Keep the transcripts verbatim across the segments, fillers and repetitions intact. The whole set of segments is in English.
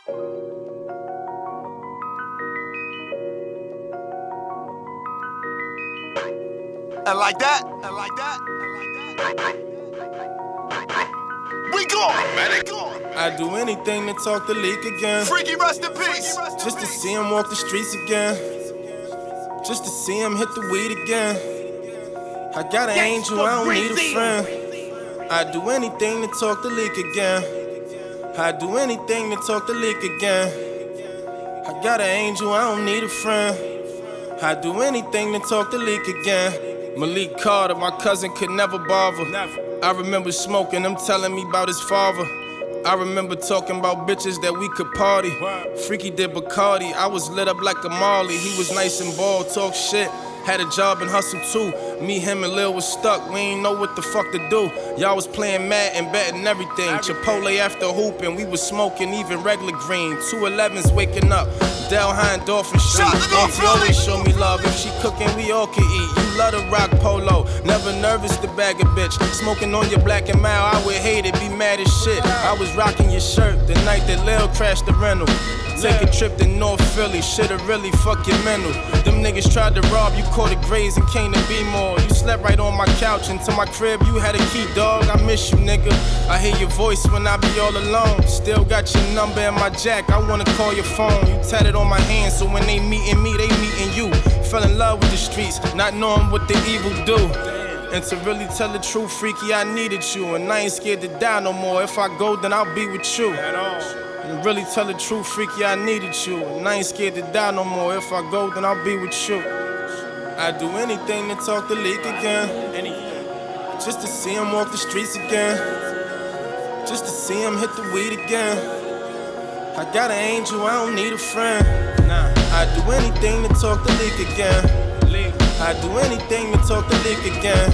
And like that, and like that, and like that. We gone, man, they gone. I'd do anything to talk the leak again. Freaky, rest in peace. Just to see him walk the streets again. Just to see him hit the weed again. I got an angel, I don't need a friend. I'd do anything to talk the leak again. I'd do anything to talk the leak again. I got an angel, I don't need a friend. I'd do anything to talk the leak again. Malik Carter, my cousin could never bother. I remember smoking, him telling me about his father. I remember talking about bitches that we could party. Freaky did Bacardi, I was lit up like a Marley. He was nice and bald, talk shit. Had a job and hustle too. Me, him, and Lil was stuck. We ain't know what the fuck to do. Y'all was playing mad and betting everything. Chipotle after hooping, we was smoking even regular green. two elevens waking up. Del Hine, Dolphin Street. Auntie always show me love. If she cooking, we all can eat. You love to rock polo. Never nervous to bag a bitch. Smoking on your black and mild, I would hate it, be mad as shit. I was rocking your shirt the night that Lil crashed the rental. Take a trip to North Philly, shit'll really fuck your mental. Them niggas tried to rob you, caught a Grays and came to be more. You slept right on my couch into my crib, you had a key, dog. I miss you, nigga. I hear your voice when I be all alone. Still got your number in my jack, I wanna call your phone. You tatted on my hand, so when they meeting me, they meeting you. Fell in love with the streets, not knowing what the evil do. And to really tell the truth, freaky, I needed you. And I ain't scared to die no more. If I go, then I'll be with you. And really tell the truth, freaky, I needed you. And I ain't scared to die no more. If I go, then I'll be with you. I'd do anything to talk the leak again. Just to see him walk the streets again. Just to see him hit the weed again. I got an angel, I don't need a friend. I'd do anything to talk the leak again. I'd do anything to talk the leak again.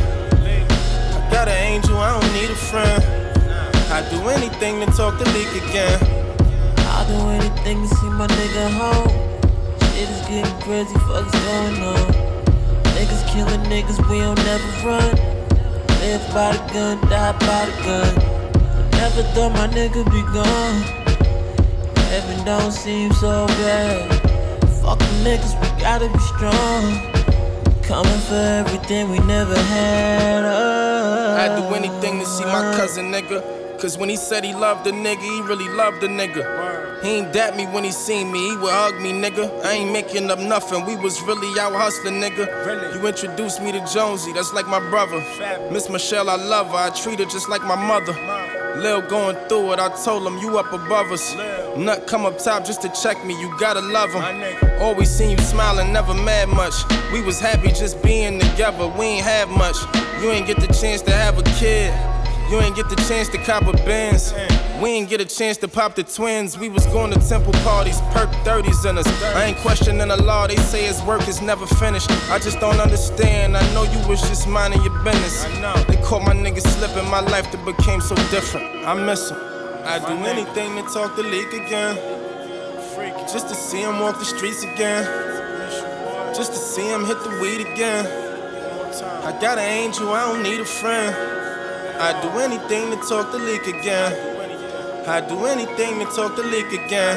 I got an angel, I don't need a friend. I'd do anything to talk the leak again. I'll do anything to see my nigga home. Shit is getting crazy, fuck's going on. Niggas killing niggas, we don't never run. Live by the gun, die by the gun. Never thought my nigga be gone. Heaven don't seem so bad. Fuck them niggas, we gotta be strong. Coming for everything we never had. Uh. I'd do anything to see my cousin, nigga. Cause when he said he loved a nigga, he really loved a nigga. He ain't dap me when he seen me, he would hug me, nigga. I ain't making up nothing, we was really out hustling, nigga. You introduced me to Jonesy, that's like my brother. Miss Michelle, I love her, I treat her just like my mother. Lil going through it, I told him you up above us. Nut come up top just to check me, you gotta love him. Always seen you smiling, never mad much. We was happy just being together, we ain't have much. You ain't get the chance to have a kid. You ain't get the chance to cop a Benz. We ain't get a chance to pop the twins. We was going to temple parties, perk thirties in us. I ain't questioning the law, they say his work is never finished. I just don't understand, I know you was just minding your business. They caught my niggas slipping, my life that became so different. I miss him. I'd do anything to talk the leak again. Just to see him walk the streets again. Just to see him hit the weed again. I got an angel, I don't need a friend. I'd do anything to talk the leak again. I'd do anything to talk the leak again.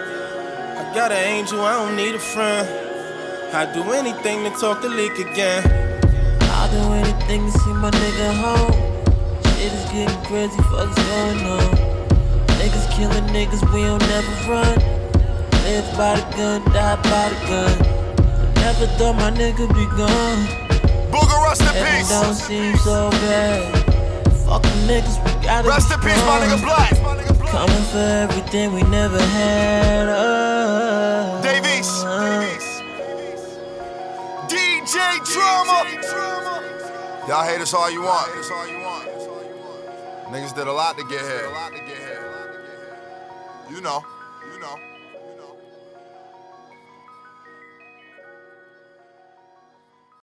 I got an angel, I don't need a friend. I'd do anything to talk the leak again. I'll do anything to see my nigga home. Shit is getting crazy, fuck's going on. Niggas killing niggas, we don't never run. Live by the gun, die by the gun. Never thought my nigga be gone. Booger, rest in peace. Heaven don't seem so bad. Fuck them niggas, we gotta rest be in peace, my nigga Black. Coming for everything we never had. Uh, Davies. D J Drama. Y'all hate us all you want. Niggas did a lot to get here. You know. You know.